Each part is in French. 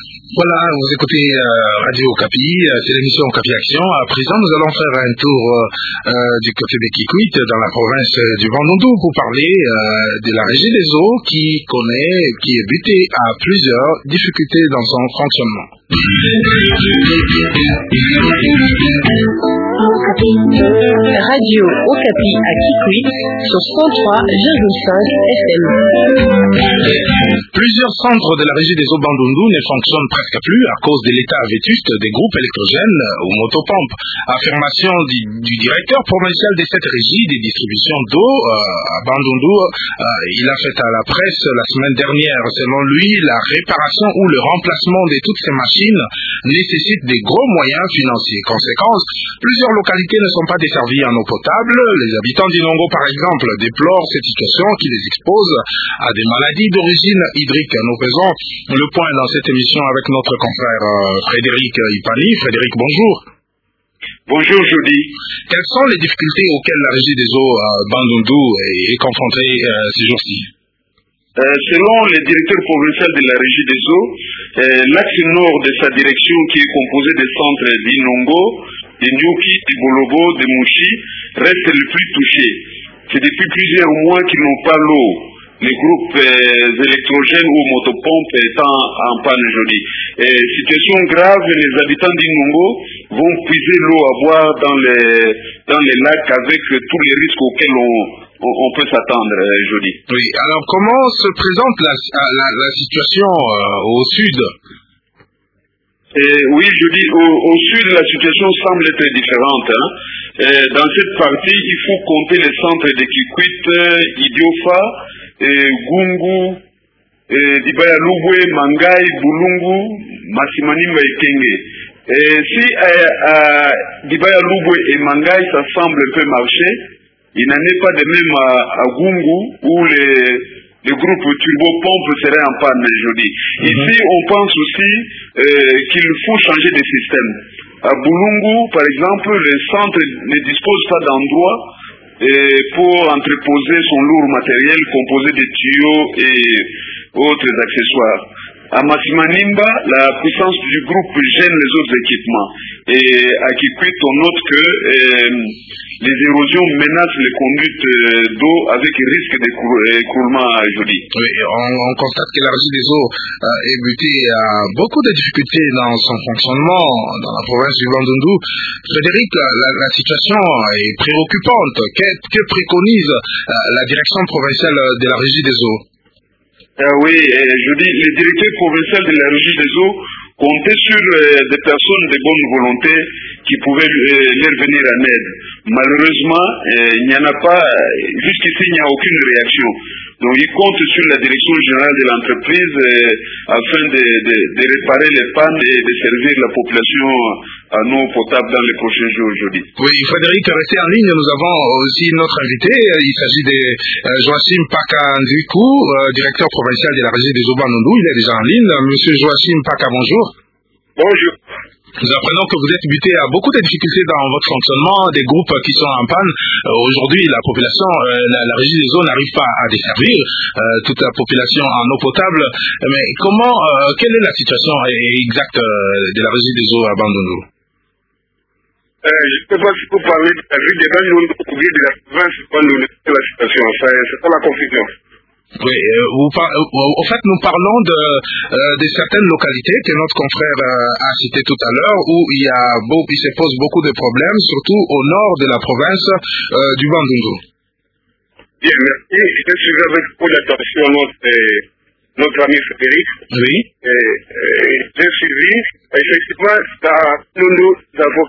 Voilà, vous écoutez Radio Okapi, c'est l'émission Okapi Action. À présent, nous allons faire un tour du côté des Kikwit, dans la province du Bandundu, pour parler de la régie des eaux qui est butée à plusieurs difficultés dans son fonctionnement. Radio Okapi à Kikwit sur 103,5 FM. Plusieurs centres de la régie des eaux Bandundu ne fonctionnent presque plus à cause de l'état vétuste des groupes électrogènes ou motopompes. Affirmation du directeur provincial de cette régie des distributions d'eau à Bandundu, il a fait à la presse la semaine dernière. Selon lui, la réparation ou le remplacement de toutes ces machines nécessite des gros moyens financiers. Conséquence, plusieurs localités ne sont pas desservies en eau potable. Les habitants d'Inongo, par exemple, déplorent cette situation qui les expose à des maladies d'origine hydrique. Nous faisons le point dans cette émission avec notre confrère Frédéric Ipani. Frédéric, bonjour. Bonjour Jody. Quelles sont les difficultés auxquelles la régie des eaux Bandundu est confrontée ces jours-ci? Selon le directeur provincial de la régie des eaux, l'axe nord de sa direction, qui est composé des centres d'Inongo, de Nyuki, de Bolobo, de Mouchi, reste le plus touché. C'est depuis plusieurs mois qu'ils n'ont pas l'eau. Les groupes électrogènes ou motopompes étant en panne aujourd'hui. Situation grave, les habitants d'Inongo vont puiser l'eau à boire dans les lacs avec tous les risques auxquels on peut s'attendre aujourd'hui. Oui, alors comment se présente la situation au sud? Oui, je dis, au sud, la situation semble être différente. Dans cette partie, il faut compter les centres de Kikwit, Idiofa, Gungu, Dibaya Lubwe, Mangai, Bulungu, Masimanimba et Kenge. Si Dibaya Lubwe et Mangai, ça semble un peu marcher, il n'en est pas de même à Gungu, où le groupe turbo-pompe serait en panne aujourd'hui. Ici, on pense aussi qu'il faut changer de système. À Bulungu, par exemple, le centre ne dispose pas d'endroit pour entreposer son lourd matériel composé de tuyaux et autres accessoires. À Masimanimba, la puissance du groupe gêne les autres équipements. Et à Kikwit, on note que les érosions menacent les conduites d'eau avec risque d'écroulement joli. Oui, on constate que la régie des eaux est butée à beaucoup de difficultés dans son fonctionnement dans la province du Bandundu. Frédéric, la situation est préoccupante. Que préconise la direction provinciale de la régie des eaux? Oui, je dis, les directeurs provinciaux de la régie des eaux comptaient sur des personnes de bonne volonté qui pouvaient leur venir en aide. Malheureusement, il n'y en a pas, jusqu'ici il n'y a aucune réaction. Donc ils comptent sur la direction générale de l'entreprise afin de réparer les pannes et de servir la population en eau potable dans les prochains jours aujourd'hui. Oui, Frédéric, restez en ligne. Nous avons aussi notre invité. Il s'agit de Joachim Paka-Nzikou, directeur provincial de la régie des eaux Bandundu. Il est déjà en ligne. Monsieur Joachim Paka, bonjour. Bonjour. Nous apprenons que vous êtes buté à beaucoup de difficultés dans votre fonctionnement, des groupes qui sont en panne. Aujourd'hui, la population, la régie des eaux n'arrive pas à desservir toute la population en eau potable. Mais quelle est la situation exacte de la régie des eaux à Bandundu? Je ne sais pas si vous parlez de la régie des Bandundu ou de la province Bandundu, c'est la situation, c'est pas la confusion. Oui, au fait, nous parlons de certaines localités que notre confrère a citées tout à l'heure, où il se pose beaucoup de problèmes, surtout au nord de la province du Bandundu. Bien, merci. Je suis avec beaucoup d'attention notre ami Frédéric. Oui. J'ai suivi. Effectivement, dans nous avons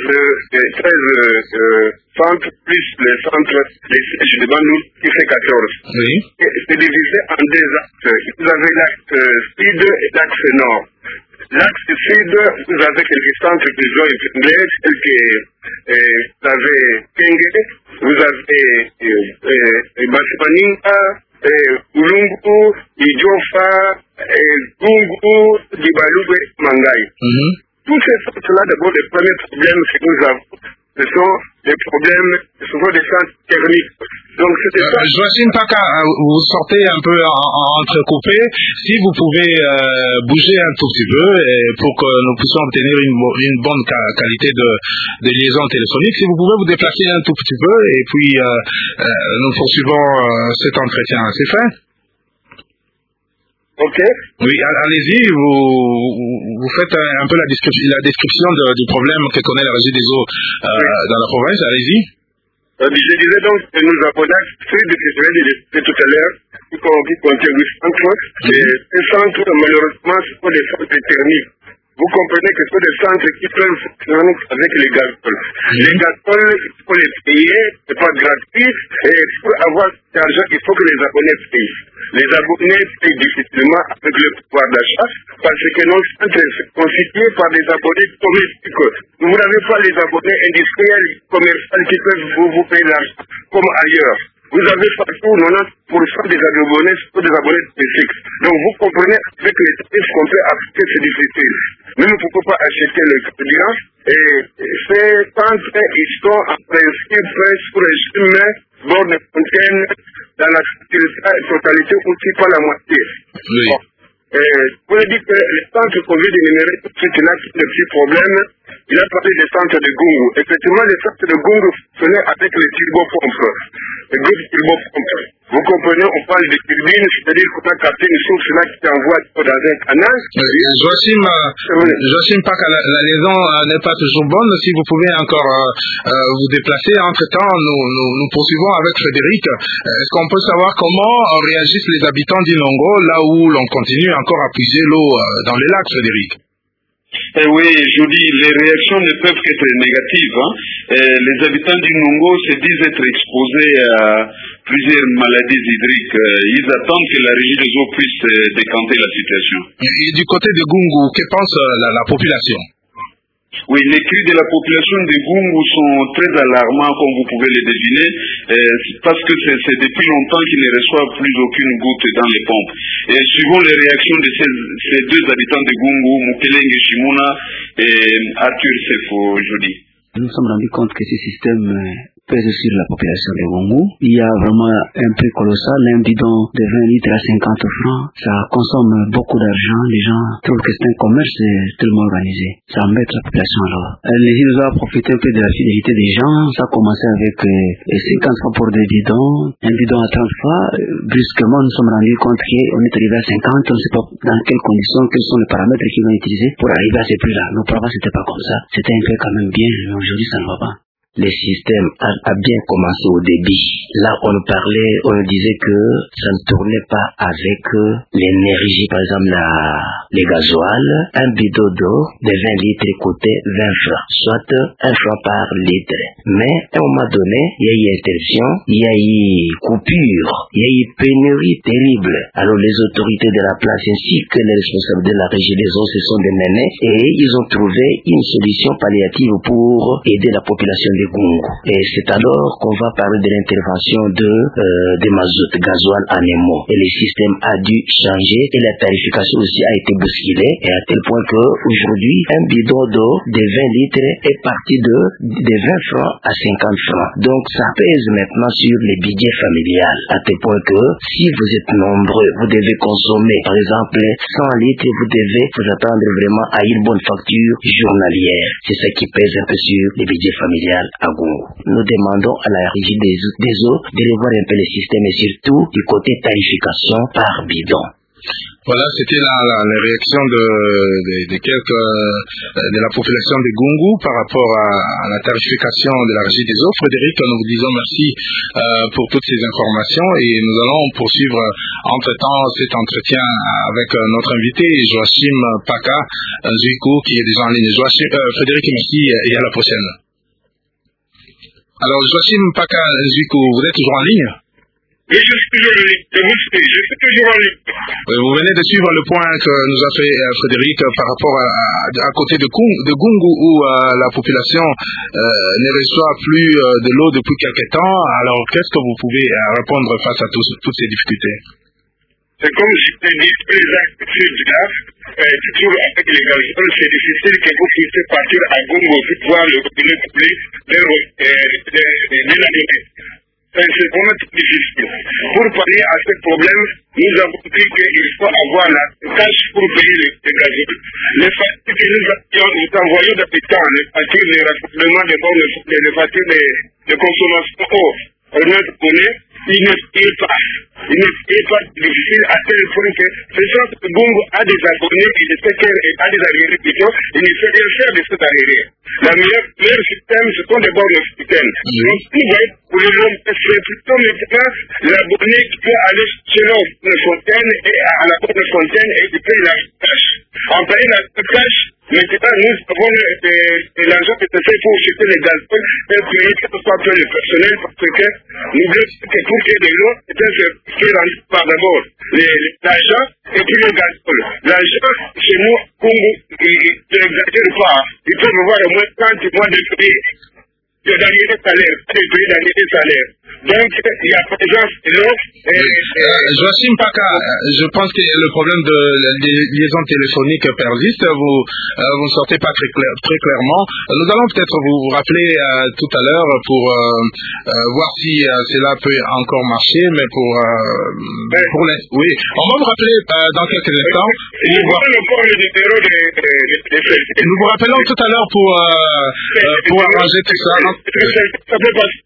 13 centres, plus les centres, les sièges de Bandundu, qui fait 14. Oui. C'est divisé en deux axes. Vous avez l'axe sud et l'axe nord. L'axe sud, vous avez quelques centres de zone épinglés, tels que vous avez Kenge, vous avez Masimanimba, Ulungu, Idiofa, Gungu, Dibalube, Mangai. Tous ces centres-là, d'abord, le premier problème que nous avons, ce sont des problèmes, souvent des centres thermiques. Donc, Joachim Paka, vous sortez un peu entrecoupé. Si vous pouvez bouger un tout petit peu pour que nous puissions obtenir une bonne qualité de liaison téléphonique, si vous pouvez vous déplacer un tout petit peu et puis nous poursuivons cet entretien. C'est fait? Ok. Oui, allez-y, vous faites un peu la description du problème que connaît la Régie des eaux dans la province. Allez-y. Je disais donc que nous avons accès de ce que je viens de dire tout à l'heure, qui contient 8 centres. Ces centres, malheureusement, ce sont des centres thermiques. Vous comprenez que ce sont des centres qui peuvent fonctionner avec les gazoles. Les gazoles, il faut les payer, c'est pas gratuit, et pour avoir cet argent, il faut que les abonnés payent. Les abonnés payent difficilement avec le pouvoir d'achat, parce que nos centres sont constitués par des abonnés domestiques. Vous n'avez pas les abonnés industriels, commerciaux qui peuvent vous payer l'argent, comme ailleurs. Vous avez partout 90% des abonnés sont des abonnés spécifiques. Donc vous comprenez, avec les tarifs qu'on peut appliquer, c'est difficile. Nous ne pouvons pas acheter le carburant et ces centres, ils sont en principe sur le chemin bord de fontaine dans la totalité aussi pas la moitié. Oui. Bon. Vous avez dit que les centres qu'on vient d'énumérer, c'est là qui est le petit problème. Il a parlé des centres de Gungu. Effectivement, les centres de Gungu fonctionnaient avec les turbopompes. Les groupes turbopompes. Vous comprenez, on parle de turbines, c'est-à-dire qu'on a capté une source là qui envoie dans un canal. Joachim Paka, la liaison n'est pas toujours bonne. Si vous pouvez encore vous déplacer, entre-temps, nous poursuivons avec Frédéric. Est-ce qu'on peut savoir comment réagissent les habitants d'Inongo, là où l'on continue encore à puiser l'eau dans les lacs, Frédéric? Oui, je dis, les réactions ne peuvent qu'être négatives. Les habitants d'Inongo se disent être exposés à plusieurs maladies hydriques. Ils attendent que la régie des eaux puisse décanter la situation. Et du côté de Gungu, que pense la population? Oui, les cris de la population de Gungu sont très alarmants, comme vous pouvez le deviner, parce que c'est depuis longtemps qu'ils ne reçoivent plus aucune goutte dans les pompes. Et suivant les réactions de ces deux habitants de Gungu, Mukelenge Shimuna et Arthur Sefo, je dis. Nous nous sommes rendus compte que ce système pèse sur la population de Gungu. Il y a vraiment un prix colossal, un bidon de 20 litres à 50 francs. Ça consomme beaucoup d'argent. Les gens trouvent que c'est un commerce tellement organisé. Ça embête la population alors. Les gens nous ont profité un peu de la fidélité des gens. Ça a commencé avec 50 francs pour des bidons, un bidon à 30 francs. Brusquement, nous sommes rendus compte qu'on est arrivé à 50. On ne sait pas dans quelles conditions, quels sont les paramètres qu'ils vont utiliser pour arriver à ces prix-là. Nos parents, c'était pas comme ça. C'était un peu quand même bien, mais aujourd'hui, ça ne va pas. Le système a bien commencé au début. Là, on nous disait que ça ne tournait pas avec l'énergie, par exemple les gasoil. Un bidon d'eau de 20 litres coûtait 20 francs, soit 1 franc par litre. Mais à un moment donné, il y a eu interruption, il y a eu coupure, il y a eu pénurie terrible. Alors les autorités de la place ainsi que les responsables de la régie des eaux se sont démenés et ils ont trouvé une solution palliative pour aider la population de Gungu. Et c'est alors qu'on va parler de l'intervention de mazout, gasoil en émo. Et le système a dû changer et la tarification aussi a été bousculée. Et à tel point que aujourd'hui, un bidon d'eau de 20 litres est parti de 20 francs à 50 francs. Donc ça pèse maintenant sur les budgets familiales. À tel point que si vous êtes nombreux, vous devez consommer par exemple 100 litres, vous devez vous attendre vraiment à une bonne facture journalière. C'est ça qui pèse un peu sur les budgets familiales à Gungu. Nous demandons à la régie des eaux de revoir un peu le système et surtout du côté tarification par bidon. Voilà, c'était la réaction de quelques de la population de Gungu par rapport à la tarification de la régie des eaux. Frédéric, nous vous disons merci pour toutes ces informations et nous allons poursuivre entre-temps cet entretien avec notre invité Joachim Paka Zuikou qui est déjà en ligne. Frédéric, merci et à la prochaine. Alors Joachim Paka Zuikou, vous êtes toujours en ligne? Oui, je suis toujours en ligne. Je suis toujours en ligne. Vous venez de suivre le point que nous a fait Frédéric par rapport à côté de Gungu où la population ne reçoit plus de l'eau depuis quelque temps. Alors, qu'est-ce que vous pouvez répondre face à toutes ces difficultés? C'est comme je te dis, les actes du gaz, toujours avec les gazoles, c'est difficile que vous puissiez partir à Gongo pour voir le robinet coupé de l'année. C'est vraiment difficile. Pour pallier à ce problème, nous avons dit qu'il faut avoir la cash pour payer les gazoles. Les factures que nous envoyons d'habitants, les factures de rassemblement des bornes, les factures de consommation eau, on a donné, il ne paye pas. Il ne paye pas, difficile à tel point que ce genre de Gongo a des abonnés, il sait qu'elle a des arriérés plutôt, il ne sait rien faire de cet arriéré. Le meilleur système, ce sont des bornes systèmes. Donc, tout va être pour les hommes, c'est plutôt maintenant l'abonné qui peut aller chez la fontaine et à la porte de fontaine et qui paye la cash. En payant la cash, maintenant, nous avons l'argent qui est fait pour acheter les gazoles et payer que ce soit peu le personnel parce que nous voulons que pour qu'il y ait de l'eau, c'est rendu par d'abord l'argent et puis le gazole. L'argent, chez nous, il n'exagère pas. Il faut me voir au moins 30 mois de prix de dernier salaire, Donc, il y a présence de l'eau. Joachim Paka, je pense que le problème des liaisons téléphoniques persiste. Vous ne sortez pas très clairement. Nous allons peut-être vous rappeler tout à l'heure pour voir si cela peut encore marcher, mais oui, on va vous rappeler dans quelques instants. Nous vous rappelons tout à l'heure pour arranger tout ça. Ça peut passer.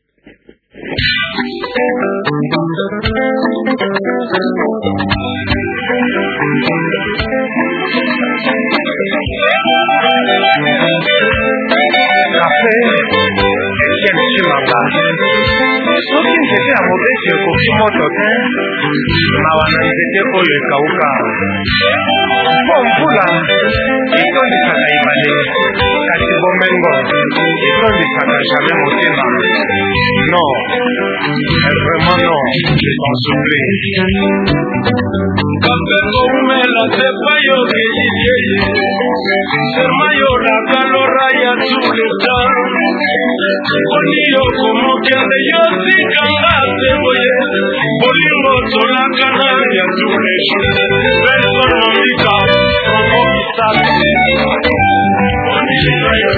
soki nzete ya mobesi ekoki moto te mawa na nzete oyo ekauka mpo mvula etondisaka ebale kasi bomengo etondisaka jamais motema non vraiment non s'en souffler kambengo umela sepa yo kelilieye serma yo rakalora ya tuleta oniyo komokende yo sikanga seboye bolingo tolakana ya tulesho personomika promomisate oniyo yo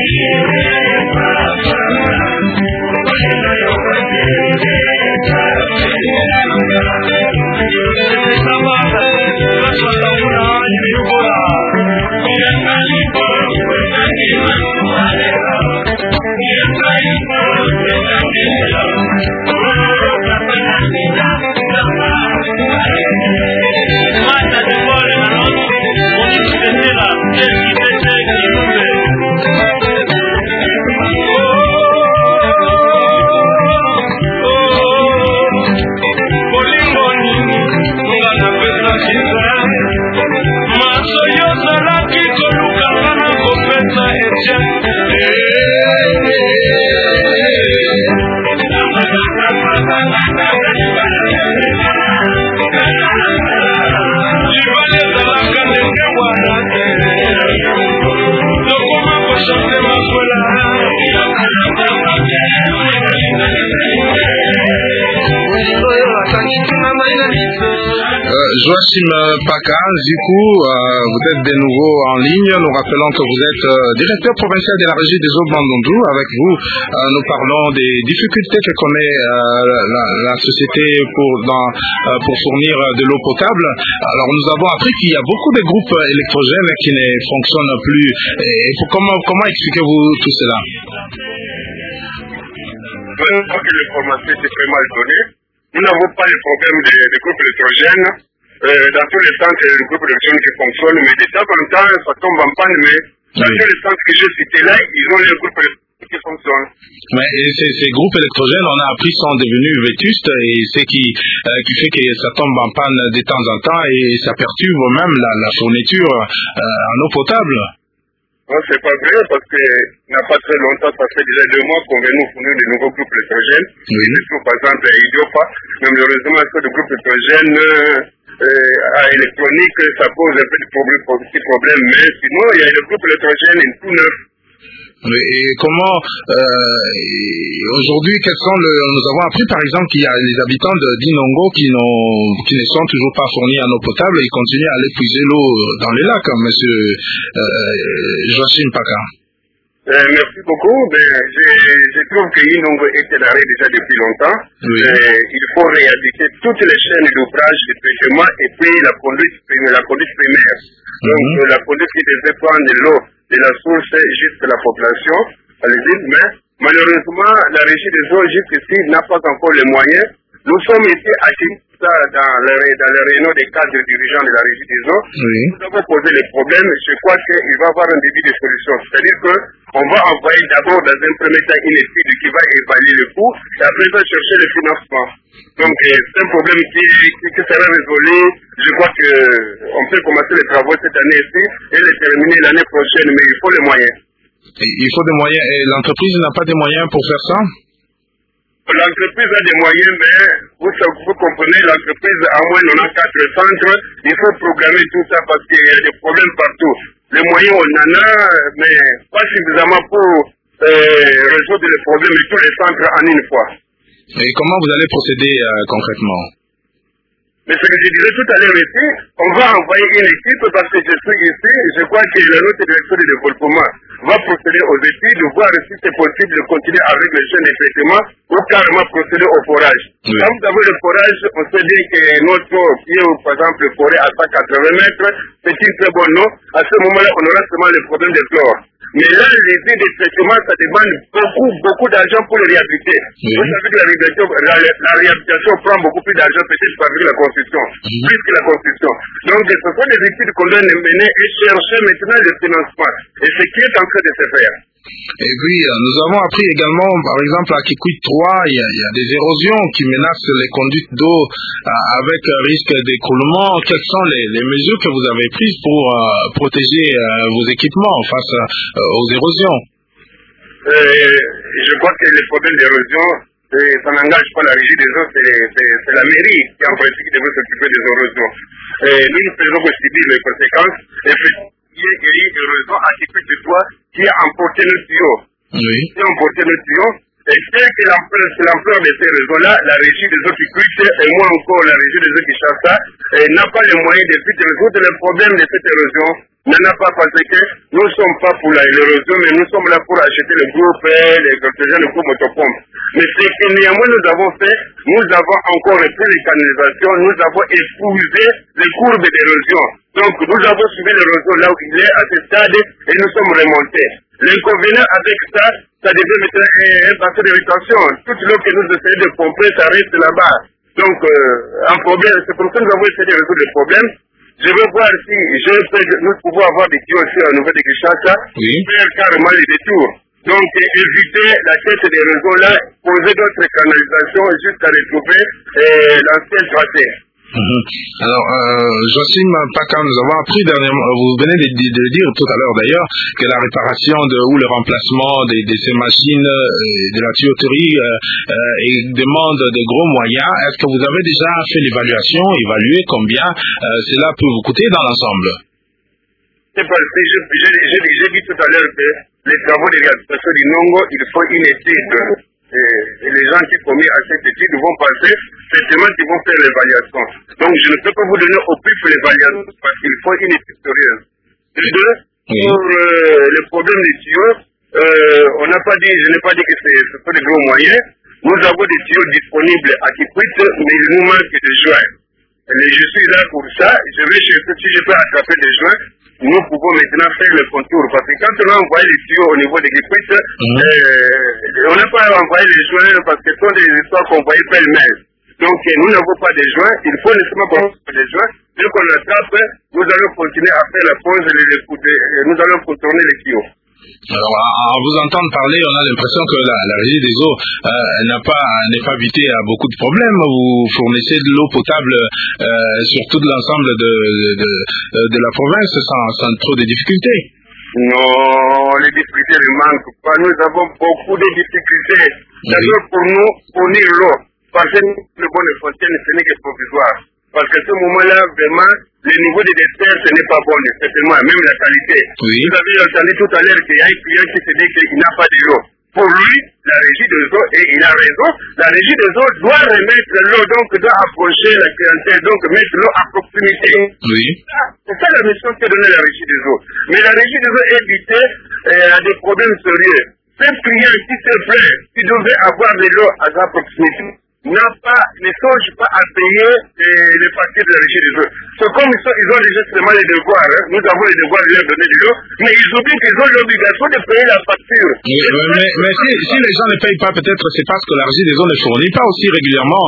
Joachim Paka, du coup, vous êtes de nouveau en ligne. Nous rappelons que vous êtes directeur provincial de la régie des eaux Bandundu. Avec vous, nous parlons des difficultés que connaît la société pour fournir de l'eau potable. Alors, nous avons appris qu'il y a beaucoup de groupes électrogènes qui ne fonctionnent plus. Comment expliquez-vous tout cela? Je crois que l'information est très mal donnée. Nous n'avons pas le problème des groupes électrogènes. Dans tous les centres, il y a des groupes électrogènes qui fonctionnent, mais de temps en temps, ça tombe en panne, mais dans tous les centres que j'ai cités là, ils ont les groupes électrogènes qui fonctionnent. Mais ces groupes électrogènes, on a appris, sont devenus vétustes, et c'est qui fait que ça tombe en panne de temps en temps, et ça perturbe même la fourniture en eau potable. Non, c'est pas vrai, parce que il n'y a pas très longtemps, ça fait déjà 2 mois qu'on vient nous fournir de nouveaux groupes électrogènes. Oui. Par exemple, à Idiofa, mais malheureusement, ce groupe électrogène électronique, ça pose un peu de problème, mais sinon, il y a le groupe électrogène tout neuf. Oui, et comment aujourd'hui, nous avons appris par exemple qu'il y a les habitants d'Inongo qui ne sont toujours pas fournis en eau potable et ils continuent à aller puiser l'eau dans les lacs, monsieur Joachim Paka. Merci beaucoup. Je trouve que Inongo est à l'arrêt déjà depuis longtemps. Oui. Il faut réhabiliter toutes les chaînes d'ouvrage de traitement et puis la conduite primaire. Donc la conduite qui devait prendre l'eau de la source jusqu'à la population, à l'usine, mais malheureusement la régie des eaux jusqu'ici n'a pas encore les moyens. Nous sommes ici acquis dans les réunions des cadres dirigeants de la régie des eaux. Oui. Nous avons posé les problèmes. Je crois qu'il va y avoir un début de solution. C'est-à-dire qu'on va envoyer d'abord dans un premier temps une étude qui va évaluer le coût et après on va chercher le financement. Donc c'est un problème qui sera résolu. Je crois qu'on peut commencer les travaux cette année-ci et les terminer l'année prochaine, mais il faut les moyens. Il faut des moyens et l'entreprise n'a pas des moyens pour faire ça? L'entreprise a des moyens, mais vous comprenez, l'entreprise a moins de 4 centres. Il faut programmer tout ça parce qu'il y a des problèmes partout. Les moyens, on en a, mais pas suffisamment pour résoudre les problèmes de tous les centres en une fois. Et comment vous allez procéder concrètement? Mais ce que je disais tout à l'heure ici, on va envoyer une équipe parce que je suis ici, je crois que la notre direction de développement va procéder aux études, voir si c'est possible de continuer avec les chaînes de traitement ou carrément procéder au forage. Oui. Quand vous avez le forage, on sait bien que notre eau qui est par exemple forêt à 180 mètres, c'est une très bonne eau. À ce moment-là, on aura seulement le problème de chlore. Mais là, les idées de traitement, ça demande beaucoup d'argent pour le réhabiliter. Oui. Vous savez que la réhabilitation prend beaucoup plus d'argent peut-être qu'avec la construction, plus que la construction. Donc, ce sont des études qu'on doit mener et chercher maintenant le financement. Et ce qui est en train de se faire. Et puis, nous avons appris également, par exemple, à Kikwit 3, il y a des érosions qui menacent les conduites d'eau avec risque d'écroulement. Quelles sont les mesures que vous avez prises pour protéger vos équipements face aux érosions? Je crois que les problèmes d'érosion, ça n'engage pas la régie des eaux, c'est la mairie qui en principe devrait s'occuper des érosions. Nous faisons que subir les conséquences. Il y a eu une raison à Kikwit 3 qui a emporté le tuyau. Oui. Qui a emporté le tuyau. Et c'est que l'ampleur de ces réseaux-là, la régie des eaux qui Kikwit et moi encore la régie des eaux qui Chassa n'a pas les moyens de résoudre les problèmes de cette érosion. N'en a pas parce que nous ne sommes pas pour l'érosion, mais nous sommes là pour acheter le groupe, le groupe motopompe. Mais ce que néanmoins nous avons fait, nous avons encore repris les canalisations, nous avons épousé les courbes d'érosion. Donc nous avons suivi l'érosion là où il est à ce stade et nous sommes remontés. L'inconvénient avec ça devait mettre un bassin de rétention. Toute l'eau que nous essayons de pomper, ça reste là-bas. Donc un problème, c'est pour ça que nous avons essayé de résoudre le problème. Je veux voir si nous pouvons avoir des tuyaux aussi au niveau de Kinshasa, Oui. faire carrément les détours. Donc éviter la tête des réseaux-là, poser d'autres canalisations jusqu'à retrouver l'ancien tracé. Alors, Joachim Paka, nous avons appris dernièrement, vous venez de le dire tout à l'heure d'ailleurs, que la réparation ou le remplacement de ces machines, de la tuyauterie, demande de gros moyens. Est-ce que vous avez déjà fait l'évaluation, évalué combien cela peut vous coûter dans l'ensemble? C'est parce que j'ai dit tout à l'heure que les travaux de réhabilitation du Nongo, il faut une étude. Et les gens qui sont mis à cette étude vont passer, certainement qu'ils vont faire l'évaluation. Donc je ne peux pas vous donner au plus l'évaluation parce qu'il faut une étude sérieuse. De deux, pour le problème des tuyaux, je n'ai pas dit que ce sont des gros moyens. Nous avons des tuyaux disponibles à Kikwit, mais il nous manque des joints. Et je suis là pour ça. Je vais chercher si je peux attraper des joints. Nous pouvons maintenant faire le contour. Parce que quand on a envoyé les tuyaux au niveau de Kikwit, on n'a pas envoyé les joints parce que ce sont des histoires qu'on voyait pêle-mêle. Donc nous n'avons pas de joints. Il faut nécessairement qu'on ait des joints. Dès qu'on attrape, nous allons continuer à faire la pause et nous allons contourner les tuyaux. Alors, à vous entendre parler, on a l'impression que la régie des eaux n'est pas habitée à beaucoup de problèmes. Vous fournissez de l'eau potable sur tout l'ensemble de la province sans trop de difficultés. Non, les difficultés ne manquent pas. Nous avons beaucoup de difficultés. D'ailleurs, pour nous, fournir l'eau, parce que le bon de fontaine, ce n'est que provisoire. parce qu'à ce moment-là, vraiment, le niveau des desserts, ce n'est pas bon, certainement, même la qualité. Oui. Vous avez entendu tout à l'heure qu'il y a un client qui se dit qu'il n'a pas de l'eau. Pour lui, la régie des eaux, et il a raison, la régie des eaux doit remettre l'eau, donc doit approcher la clientèle, donc mettre l'eau à proximité. Oui. C'est ça la mission que donnait la régie des eaux. Mais la régie des eaux éviter des problèmes sérieux. Ce client qui se plaît, qui devait avoir de l'eau à sa proximité, ne songe pas à payer les factures de la régie des eaux. C'est comme ils ont déjà seulement les devoirs. Hein. Nous avons les devoirs de leur donner de l'eau, mais ils oublient qu'ils ont l'obligation de payer la facture. Oui, mais si les gens ne payent pas, peut-être c'est parce que la régie des eaux ne fournit pas aussi régulièrement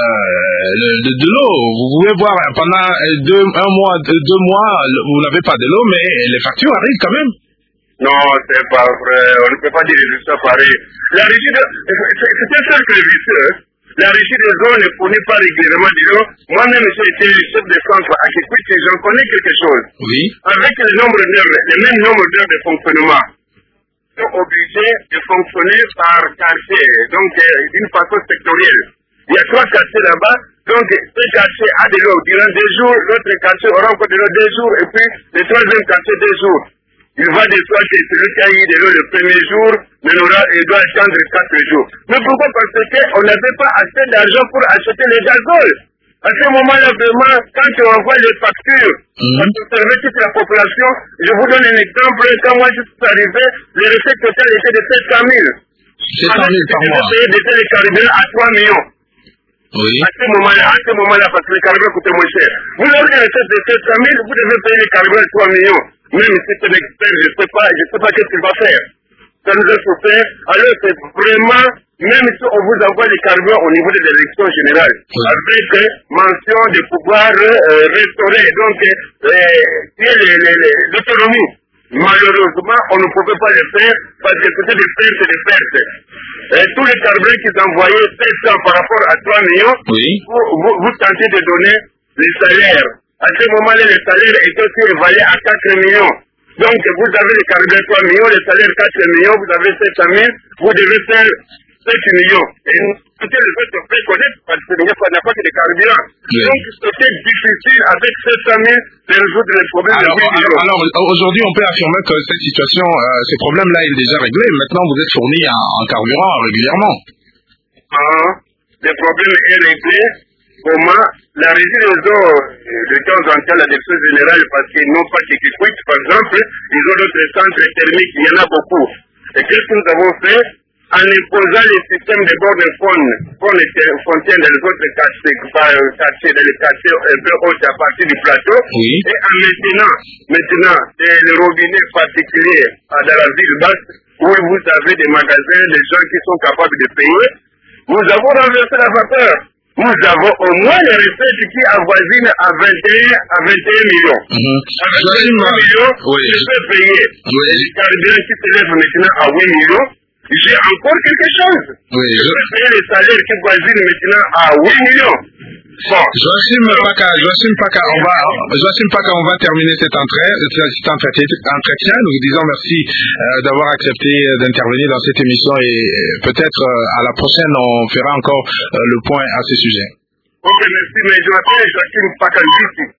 de l'eau. Vous pouvez voir pendant 2 mois, vous n'avez pas de l'eau, mais les factures arrivent quand même. Non, c'est pas vrai. On ne peut pas dire ça pareil. La régie de... C'est un cercle vicieux. La régie des eaux ne fournit pas régulièrement de l'eau. Moi-même, j'ai été chef de centre à Kikwit et j'en connais quelque chose. Oui. Avec le même nombre d'heures de fonctionnement, ils sont obligés de fonctionner par quartier, donc d'une façon sectorielle. Il y a 3 quartiers là-bas, donc ce quartier a de l'eau durant 2 jours, l'autre quartier aura encore de l'eau 2 jours, et puis le 3e quartier 2 jours. Il va de soi que celui qui a eu de l'eau le premier jour, il doit attendre 4 jours. Mais pourquoi? Parce qu'on n'avait pas assez d'argent pour acheter les gazole. À ce moment-là, vraiment, quand on envoie les factures, pour servir toute la population, je vous donne un exemple. Quand moi je suis arrivé, les recettes totales étaient de 700 000. 700 000 par mois. Je payais des carburants à 3 millions. Oui. À ce moment-là, parce que les carburants coûtaient moins cher. Vous avez des recettes de 700 000, vous devez payer les carburants à 3 millions. Même si c'est un expert, je sais pas qu'est-ce qu'il va faire. Ça nous a souffert. Alors c'est vraiment, même si on vous envoie les carburants au niveau de l'élection générale, avec mention de pouvoir restaurer, donc l'autonomie. Malheureusement, on ne pouvait pas le faire parce que c'était des pertes. Tous les carburants qu'ils envoyaient 700 par rapport à 3 millions, oui. vous tentez de donner les salaires. À ce moment-là, les salaires étaient aussi évalués à 4 millions. Donc, vous avez les carburants 3 millions, les salaires 4 millions, vous avez 700 000, vous devez faire 7 millions. Et c'était le fait de faire connaître parce qu'il n'y a pas que des carburants. Oui. Donc, c'était difficile avec 700 000 de résoudre les problèmes. Alors, aujourd'hui, on peut affirmer que cette situation, ce problème-là est déjà réglé. Maintenant, vous êtes fourni en carburant régulièrement. Le problème est réglé. Comment la régie des eaux, de temps en temps, la direction générale, parce qu'ils n'ont pas d'équipement, par exemple, ils ont d'autres centres thermiques, il y en a beaucoup. Et qu'est-ce que nous avons fait? En imposant les systèmes de bornes fontaines dans les autres quartiers, dans les quartiers un peu hauts à partir du plateau, oui. Et en maintenant des robinets particuliers dans la ville basse, où vous avez des magasins, des gens qui sont capables de payer, nous avons renversé la vapeur. Nous avons au moins les recettes qui avoisinent à 21 millions. À 21 millions, oui. Je peux payer. Oui. Les carburants qui s'élèvent maintenant à 8 millions, j'ai encore quelque chose. Oui. Je peux payer les salaires qui voisinent maintenant à 8 millions. Bon. Joachim Paka, on va terminer cet entretien. Nous vous disons merci d'avoir accepté d'intervenir dans cette émission et peut-être à la prochaine on fera encore le point à ce sujet. Ok, merci, mais je m'appelle Joachim Paka.